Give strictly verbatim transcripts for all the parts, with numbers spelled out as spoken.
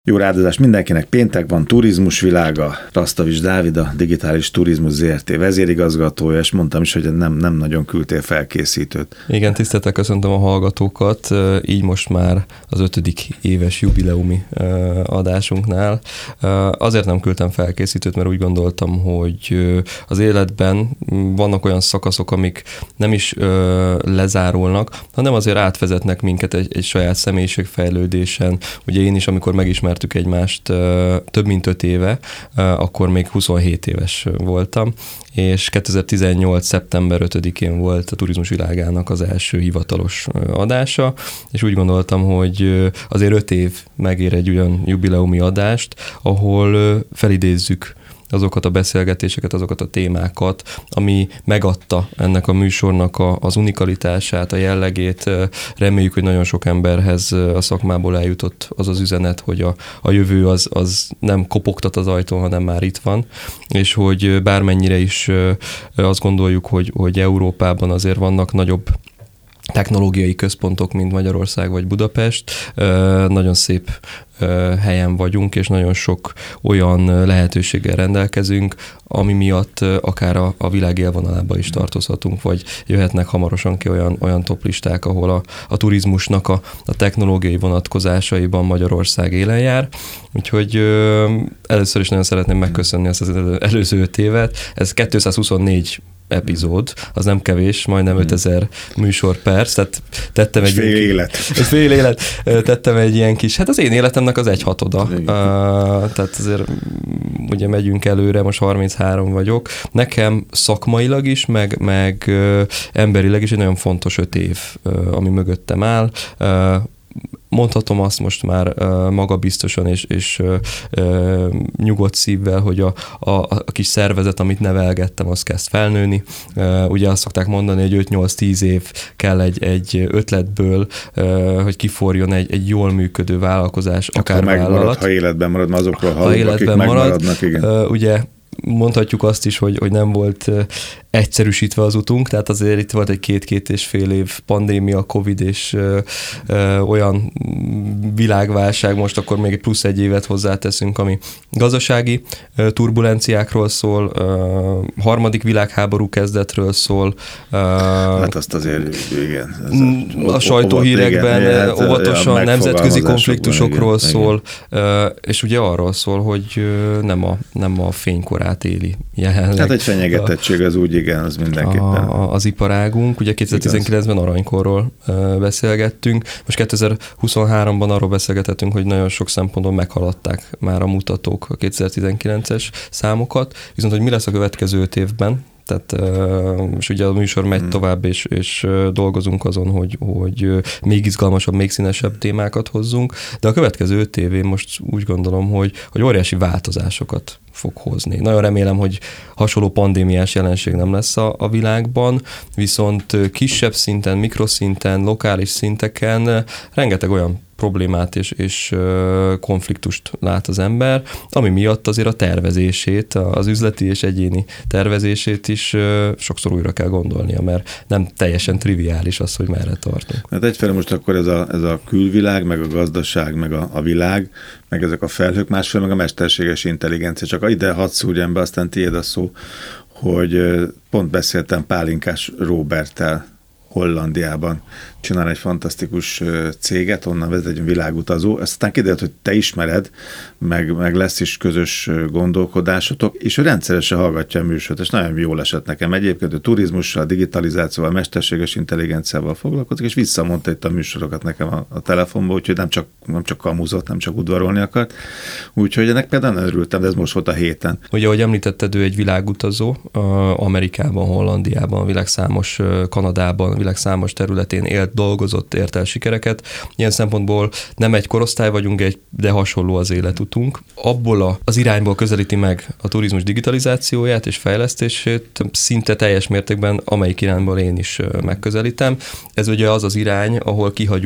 Jó rádozást mindenkinek, péntek van, turizmus világa, Rasztavics Dávid, a Digitális Turizmus zé er té vezérigazgatója, és mondtam is, hogy nem, nem nagyon küldtél felkészítőt. Igen, tiszteltel köszöntöm a hallgatókat, így most már az ötödik éves jubileumi adásunknál. Azért nem küldtem felkészítőt, mert úgy gondoltam, hogy az életben vannak olyan szakaszok, amik nem is lezárulnak, hanem azért átvezetnek minket egy, egy saját személyiségfejlődésen. Ugye én is, amikor megismertem egymást több mint öt éve, akkor még huszonhét éves voltam, és kétezer-tizennyolc. szeptember ötödikén volt a Turizmus Világának az első hivatalos adása, és úgy gondoltam, hogy azért öt év megér egy olyan jubileumi adást, ahol felidézzük azokat a beszélgetéseket, azokat a témákat, ami megadta ennek a műsornak a, az unikalitását, a jellegét. Reméljük, hogy nagyon sok emberhez a szakmából eljutott az az üzenet, hogy a, a jövő az, az nem kopogtat az ajtón, hanem már itt van, és hogy bármennyire is azt gondoljuk, hogy, hogy Európában azért vannak nagyobb technológiai központok, mint Magyarország vagy Budapest. Nagyon szép helyen vagyunk, és nagyon sok olyan lehetőséggel rendelkezünk, ami miatt akár a, a világ élvonalába is tartozhatunk, vagy jöhetnek hamarosan ki olyan, olyan toplisták, ahol a, a turizmusnak a, a technológiai vonatkozásaiban Magyarország élen jár. Úgyhogy ö, először is nagyon szeretném megköszönni ezt az előző öt évet. Ez kétszázhuszonnégy epizód, az nem kevés, majdnem hmm. ötezer műsorperc, tehát tettem egy... Fél élet. Egy fél élet. Tettem egy ilyen kis, hát az én életemnek az egy hatoda. Uh, tehát azért ugye megyünk előre, most harminchárom vagyok. Nekem szakmailag is, meg, meg uh, emberileg is egy nagyon fontos öt év, uh, ami mögöttem áll. Uh, Mondhatom azt most már uh, magabiztosan és, és uh, uh, nyugodt szívvel, hogy a, a, a kis szervezet, amit nevelgettem, az kezd felnőni. Uh, ugye azt szokták mondani, hogy öt-nyolc-tíz év kell egy, egy ötletből, uh, hogy kiforjon egy, egy jól működő vállalkozás, akkor akár megmarad, vállalat. Ha életben marad, azokról hallunk, ha akik marad, megmaradnak, igen. Uh, ugye mondhatjuk azt is, hogy, hogy nem volt uh, egyszerűsítve az utunk, tehát azért itt volt egy két-két és fél év pandémia, Covid és ö, ö, olyan világválság, most akkor még plusz egy évet hozzáteszünk, ami gazdasági ö, turbulenciákról szól, ö, harmadik világháború kezdetről szól. Ö, hát azt azért, igen. A, a sajtóhírekben igen, hát, óvatosan ja, nemzetközi konfliktusokról igen, szól, ö, és ugye arról szól, hogy nem a, nem a fénykorát éli jelenleg. Hát egy fenyegetettség az úgy, igen, az mindenképpen. A, az iparágunk, ugye kétezer-tizenkilencben aranykorról uh, beszélgettünk, most kétezer-huszonháromban arról beszélgetettünk, hogy nagyon sok szempontból meghaladták már a mutatók a kétezer-tizenkilences számokat, viszont hogy mi lesz a következő öt évben, tehát, és ugye a műsor megy hmm. tovább, és, és dolgozunk azon, hogy, hogy még izgalmasabb, még színesebb témákat hozzunk, de a következő öt évén most úgy gondolom, hogy, hogy óriási változásokat fog hozni. Nagyon remélem, hogy hasonló pandémiás jelenség nem lesz a, a világban, viszont kisebb szinten, mikroszinten, lokális szinteken rengeteg olyan problémát és, és konfliktust lát az ember, ami miatt azért a tervezését, az üzleti és egyéni tervezését is sokszor újra kell gondolnia, mert nem teljesen triviális az, hogy merre tartunk. Hát egyfelől most akkor ez a, ez a külvilág, meg a gazdaság, meg a, a világ, meg ezek a felhők, másfél meg a mesterséges intelligencia. Csak ide hadd szúrjam be, aztán tiéd a szó, hogy pont beszéltem Pálinkás Róberttel Hollandiában. Csinál egy fantasztikus céget, onnan vezet egy világutazó. Aztán kiderült, hogy te ismered, meg, meg lesz is közös gondolkodásotok, és ő rendszeresen hallgatja a műsort, és nagyon jól esett nekem. Egyébként ő turizmussal, digitalizációval, mesterséges intelligenciával foglalkozik, és visszamondta itt a műsorokat nekem a, a telefonba, úgyhogy nem csak, nem csak kamuzott, nem csak udvarolni akart. Úgyhogy ennek például nem örültem, de ez most volt a héten. Ugye, ahogy említetted, ő egy világutazó, Amerikában, Hollandiában, világ számos, Kanadában, világ számos területén élt, dolgozott, ért el sikereket. Ilyen szempontból nem egy korosztály vagyunk, egy, de hasonló az életutunk. Abból a, az irányból közelíti meg a turizmus digitalizációját és fejlesztését szinte teljes mértékben, amelyik irányból én is megközelítem. Ez ugye az az irány, ahol kihagyunk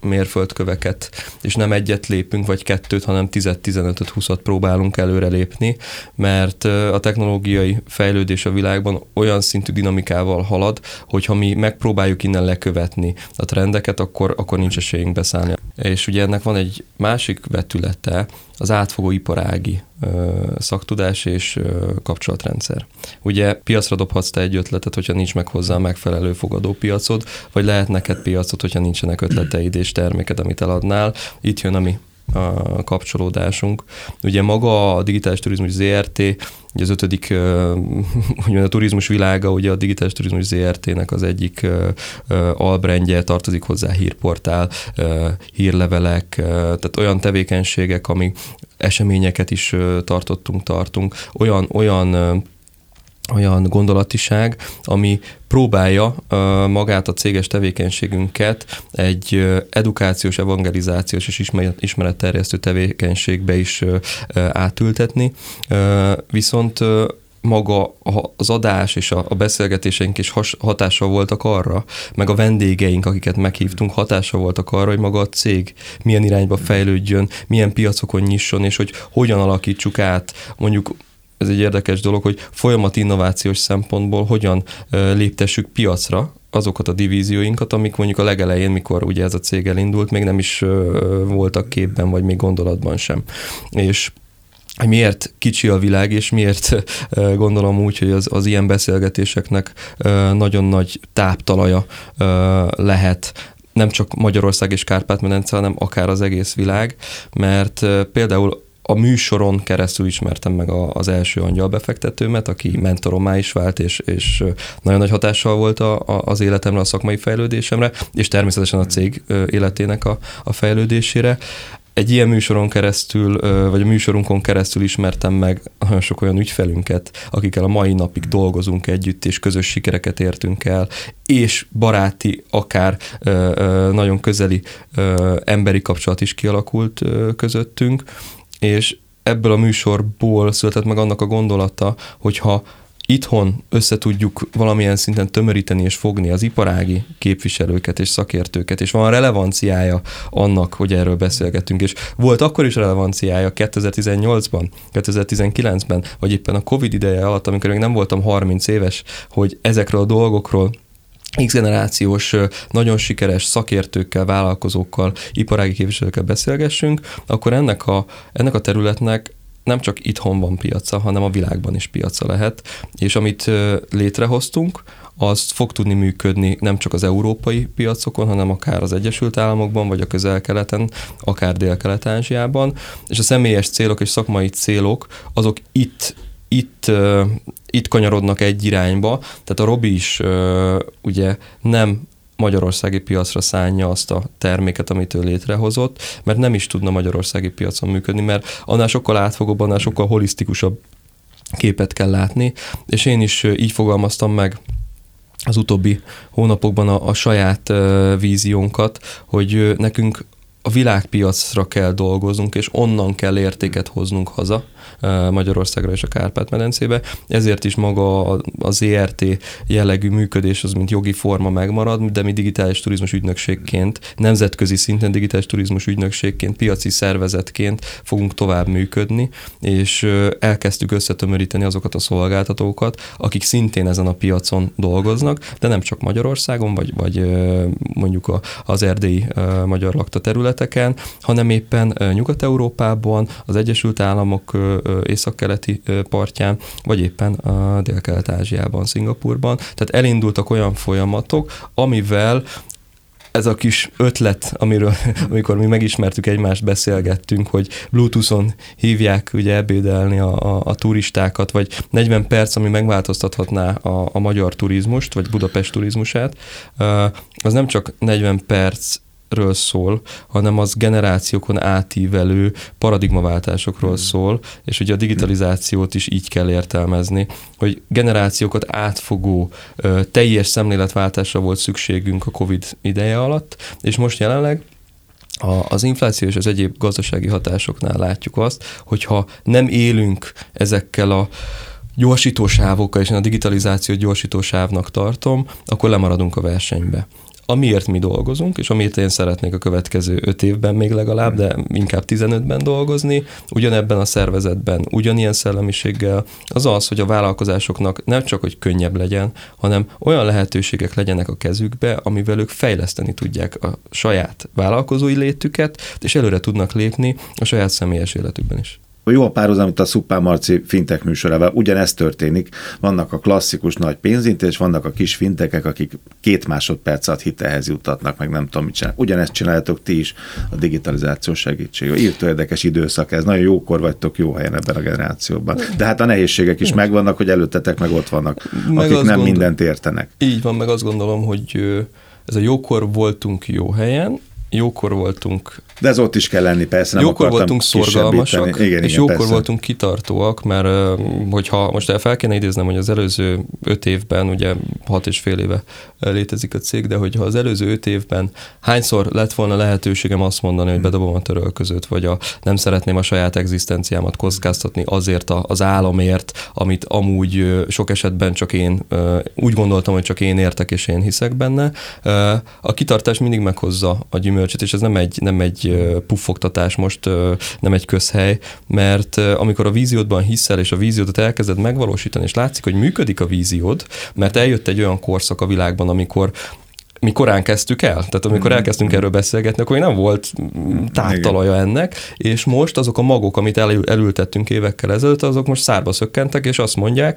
mérföldköveket, és nem egyet lépünk, vagy kettőt, hanem tízet, tizenötöt, húszat próbálunk előrelépni, mert a technológiai fejlődés a világban olyan szintű dinamikával halad, hogyha mi megpróbáljuk innen lekövetni a trendeket, akkor, akkor nincs esélyünk beszállni. És ugye ennek van egy másik vetülete, az átfogó iparági ö, szaktudás és ö, kapcsolatrendszer. Ugye piacra dobhatsz te egy ötletet, hogyha nincs meg hozzá megfelelő fogadópiacod, vagy lehet neked piacod, hogyha nincsenek ötleteid és terméked, amit eladnál. Itt jön a mi a kapcsolódásunk. Ugye maga a Digitális Turizmus zé er té, ugye az ötödik, ugye a turizmus világa, ugye a Digitális Turizmus zé er té-nek az egyik albrandje, tartozik hozzá hírportál, hírlevelek, tehát olyan tevékenységek, amik eseményeket is tartottunk, tartunk, olyan, olyan olyan gondolatiság, ami próbálja uh, magát a céges tevékenységünket egy uh, edukációs, evangelizációs és ismeret, ismeretterjesztő tevékenységbe is uh, uh, átültetni. Uh, viszont uh, maga az adás és a, a beszélgetéseink is has, hatással voltak arra, meg a vendégeink, akiket meghívtunk, hatással voltak arra, hogy maga a cég milyen irányba fejlődjön, milyen piacokon nyisson, és hogy hogyan alakítsuk át, mondjuk ez egy érdekes dolog, hogy folyamat innovációs szempontból hogyan léptessük piacra azokat a divízióinkat, amik mondjuk a legelején, mikor ugye ez a cég elindult, még nem is voltak képben, vagy még gondolatban sem. És miért kicsi a világ, és miért gondolom úgy, hogy az, az ilyen beszélgetéseknek nagyon nagy táptalaja lehet, nem csak Magyarország és Kárpát-medence, hanem akár az egész világ, mert például a műsoron keresztül ismertem meg a, az első angyalbefektetőmet, aki mentorommá is vált, és, és nagyon nagy hatással volt a, a, az életemre, a szakmai fejlődésemre, és természetesen a cég életének a, a fejlődésére. Egy ilyen műsoron keresztül, vagy a műsorunkon keresztül ismertem meg nagyon sok olyan ügyfelünket, akikkel a mai napig dolgozunk együtt, és közös sikereket értünk el, és baráti, akár nagyon közeli emberi kapcsolat is kialakult közöttünk, és ebből a műsorból született meg annak a gondolata, hogyha itthon összetudjuk valamilyen szinten tömöríteni és fogni az iparági képviselőket és szakértőket, és van relevanciája annak, hogy erről beszélgetünk, és volt akkor is relevanciája kétezer-tizennyolcban, kétezer-tizenkilencben, vagy éppen a Covid ideje alatt, amikor még nem voltam harminc éves, hogy ezekről a dolgokról X-generációs, nagyon sikeres szakértőkkel, vállalkozókkal, iparági képviselőkkel beszélgessünk, akkor ennek a, ennek a területnek nem csak itthon van piaca, hanem a világban is piaca lehet, és amit létrehoztunk, az fog tudni működni nem csak az európai piacokon, hanem akár az Egyesült Államokban, vagy a Közel-Keleten, akár Dél-Kelet-Ázsiában, és a személyes célok és szakmai célok, azok itt Itt, uh, itt kanyarodnak egy irányba, tehát a Robi is uh, ugye nem magyarországi piacra szánja azt a terméket, amit ő létrehozott, mert nem is tudna magyarországi piacon működni, mert annál sokkal átfogóbb, annál sokkal holisztikusabb képet kell látni, és én is uh, így fogalmaztam meg az utóbbi hónapokban a, a saját uh, víziónkat, hogy uh, nekünk a világpiacra kell dolgoznunk, és onnan kell értéket hoznunk haza Magyarországra és a Kárpát-medencébe. Ezért is maga a zé er té jellegű működés az, mint jogi forma megmarad, de mi digitális turizmus ügynökségként, nemzetközi szinten digitális turizmus ügynökségként, piaci szervezetként fogunk tovább működni, és elkezdtük összetömöríteni azokat a szolgáltatókat, akik szintén ezen a piacon dolgoznak, de nem csak Magyarországon, vagy, vagy mondjuk az erdélyi magyar lakta területeken, hanem éppen Nyugat-Európában, az Egyesült Államok északkeleti partján, vagy éppen a Dél-Kelet-Ázsiában, Szingapurban. Tehát elindultak olyan folyamatok, amivel ez a kis ötlet, amiről, amikor mi megismertük egymást, beszélgettünk, hogy Bluetooth-on hívják ugye ebédelni a, a, a turistákat, vagy negyven perc, ami megváltoztathatná a, a magyar turizmust, vagy Budapest turizmusát, az nem csak negyven perc ről szól, hanem az generációkon átívelő paradigmaváltásokról szól, és ugye a digitalizációt is így kell értelmezni, hogy generációkat átfogó, teljes szemléletváltásra volt szükségünk a Covid ideje alatt, és most jelenleg az infláció és az egyéb gazdasági hatásoknál látjuk azt, hogyha nem élünk ezekkel a gyorsítósávokkal, és én a digitalizációt gyorsítósávnak tartom, akkor lemaradunk a versenybe. amiért mi dolgozunk, és amiért én szeretnék a következő öt évben még legalább, de inkább tizenötben dolgozni, ugyanebben a szervezetben, ugyanilyen szellemiséggel, az az, hogy a vállalkozásoknak nem csak, hogy könnyebb legyen, hanem olyan lehetőségek legyenek a kezükbe, amivel ők fejleszteni tudják a saját vállalkozói létüket, és előre tudnak lépni a saját személyes életükben is. Jó a párhuzam, amit a Szuppán Marci fintech műsorával, ugyanezt történik. Vannak a klasszikus nagy pénzintézés, vannak a kis fintekek, akik két másodperc alatt hitelhez juttatnak, meg nem tudom mit csinálnak. Ugyanezt csináljátok ti is a digitalizáció segítségével. Írtó érdekes időszak ez, nagyon jókor vagytok, jó helyen ebben a generációban. De hát a nehézségek is megvannak, hogy előttetek meg ott vannak, meg akik nem gondol... mindent értenek. Így van, meg azt gondolom, hogy ez a jókor voltunk jó helyen, jókor voltunk... De ez ott is kell lenni, persze, nem jókor voltunk szorgalmasak, igen, igen, és jókor persze. voltunk kitartóak, mert hogyha most el fel kéne idéznem, hogy az előző öt évben, ugye hat és fél éve létezik a cég, de hogyha az előző öt évben hányszor lett volna lehetőségem azt mondani, hogy bedobom a törölközőt, vagy a, nem szeretném a saját egzisztenciámat kockáztatni azért az álomért, amit amúgy sok esetben csak én, úgy gondoltam, hogy csak én értek, és én hiszek benne. A kitartás mindig meghozza a gyümölcsöt, és ez nem egy, nem egy puffogtatás most, nem egy közhely, mert amikor a víziódban hiszel, és a víziódat elkezded megvalósítani, és látszik, hogy működik a víziód, mert eljött egy olyan korszak a világban, amikor mi korán kezdtük el, tehát amikor elkezdtünk erről beszélgetni, akkor még nem volt táptalaja ennek, és most azok a magok, amit elül, elültettünk évekkel ezelőtt, azok most szárba szökkentek, és azt mondják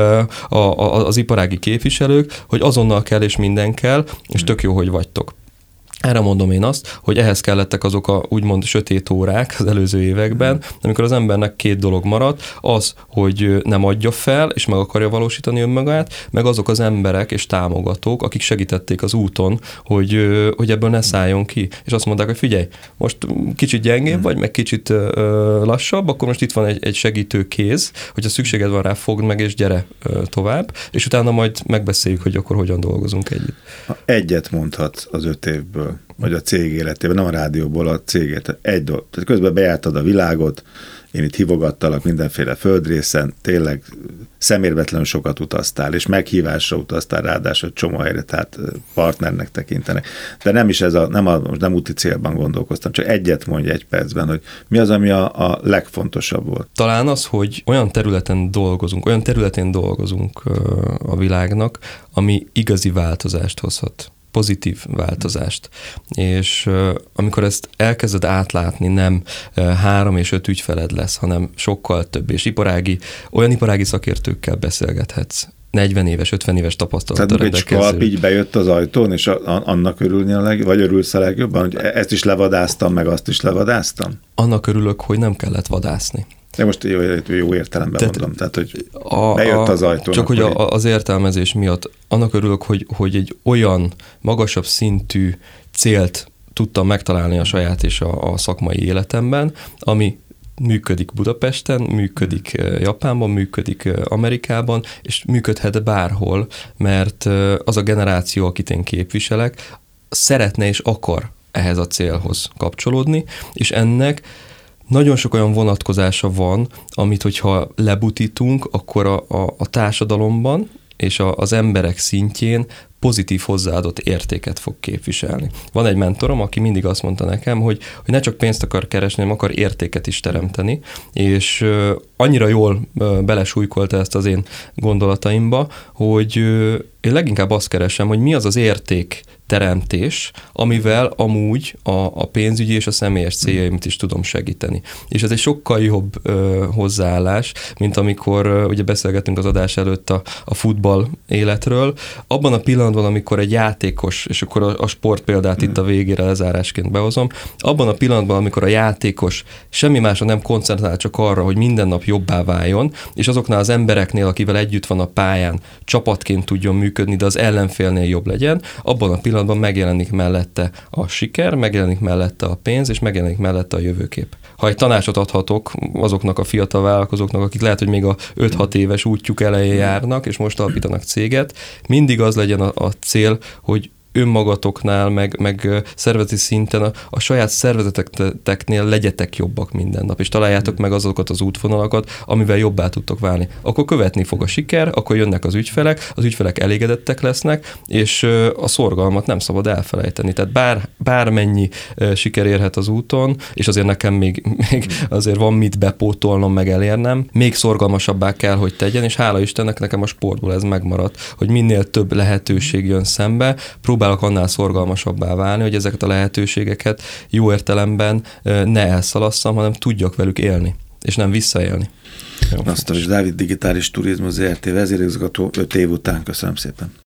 a, a, az iparági képviselők, hogy azonnal kell, és minden kell, és tök jó, hogy vagytok. Erre mondom én azt, hogy ehhez kellettek azok a úgymond sötét órák az előző években, amikor az embernek két dolog maradt, az, hogy nem adja fel, és meg akarja valósítani önmagát, meg azok az emberek és támogatók, akik segítették az úton, hogy, hogy ebből ne szálljon ki. És azt mondták, hogy figyelj, most kicsit gyengébb vagy, meg kicsit lassabb, akkor most itt van egy, egy segítő kéz, hogyha szükséged van rá, fogd meg, és gyere tovább, és utána majd megbeszéljük, hogy akkor hogyan dolgozunk együtt. Ha egyet mondhatsz az öt évből, vagy a cég életében, nem a rádióból, a cégét. Egy dolog. Tehát közben bejártad a világot, én itt hívogattalak mindenféle földrészen, tényleg szemérmetlenül sokat utaztál, és meghívásra utaztál, ráadásul csomó helyre, tehát partnernek tekintenek. De nem is ez a, nem, a, nem úti célban gondolkoztam, csak egyet mondj egy percben, hogy mi az, ami a, a legfontosabb volt. Talán az, hogy olyan területen dolgozunk, olyan területén dolgozunk a világnak, ami igazi változást hozhat. Pozitív változást. És uh, amikor ezt elkezded átlátni, nem uh, három és öt ügyfeled lesz, hanem sokkal több, és iparági, olyan iparági szakértőkkel beszélgethetsz. negyven éves, ötven éves tapasztalattal rendelkező. Tehát egy skalp így bejött az ajtón, és a, a, annak örülni a leg, vagy örülsz a legjobban, hogy ezt is levadáztam, meg azt is levadáztam? Annak örülök, hogy nem kellett vadászni. De most jó, jó értelemben tehát mondom, tehát hogy a, bejött az ajtón. Csak hogy a, az értelmezés miatt annak örülök, hogy, hogy egy olyan magasabb szintű célt tudtam megtalálni a saját és a, a szakmai életemben, ami működik Budapesten, működik Japánban, működik Amerikában, és működhet bárhol, mert az a generáció, akit én képviselek, szeretne és akar ehhez a célhoz kapcsolódni, és ennek nagyon sok olyan vonatkozása van, amit hogyha lebutítunk, akkor a, a, a társadalomban és a, az emberek szintjén pozitív hozzáadott értéket fog képviselni. Van egy mentorom, aki mindig azt mondta nekem, hogy, hogy ne csak pénzt akar keresni, hanem akar értéket is teremteni, és uh, annyira jól uh, belesújkolta ezt az én gondolataimba, hogy uh, én leginkább azt keresem, hogy mi az az érték teremtés, amivel amúgy a, a pénzügyi és a személyes céljaimat is tudom segíteni. És ez egy sokkal jobb ö, hozzáállás, mint amikor ö, ugye beszélgettünk az adás előtt a, a futball életről. Abban a pillanatban, amikor egy játékos, és akkor a, a sport példát mm. itt a végére lezárásként behozom, abban a pillanatban, amikor a játékos semmi másra nem koncentrál, csak arra, hogy minden nap jobbá váljon, és azoknál az embereknél, akivel együtt van a pályán, csapatként tudjon működni, de az ellenfélnél jobb legyen, abban a pillanatban megjelenik mellette a siker, megjelenik mellette a pénz, és megjelenik mellette a jövőkép. Ha egy tanácsot adhatok azoknak a fiatal vállalkozóknak, akik lehet, hogy még a öt-hat éves útjuk elején járnak, és most alapítanak céget, mindig az legyen a, a cél, hogy önmagatoknál, meg, meg szervezeti szinten a, a saját szervezeteknél legyetek jobbak minden nap, és találjátok hmm. meg azokat az útvonalakat, amivel jobbá tudtok válni. Akkor követni fog a siker, akkor jönnek az ügyfelek, az ügyfelek elégedettek lesznek, és a szorgalmat nem szabad elfelejteni. Tehát bár, bármennyi siker érhet az úton, és azért nekem még, még azért van mit bepótolnom, meg elérnem, még szorgalmasabbá kell, hogy tegyen, és hála Istennek nekem a sportból ez megmaradt, hogy minél több lehetőség jön szembe, próbálok annál szorgalmasabbá válni, hogy ezeket a lehetőségeket jó értelemben ne elszalasszam, hanem tudjak velük élni, és nem visszaélni. Asztalos Dávid, Digitális Turizmus Zé Er Té vezérigazgató öt év után. Köszönöm szépen.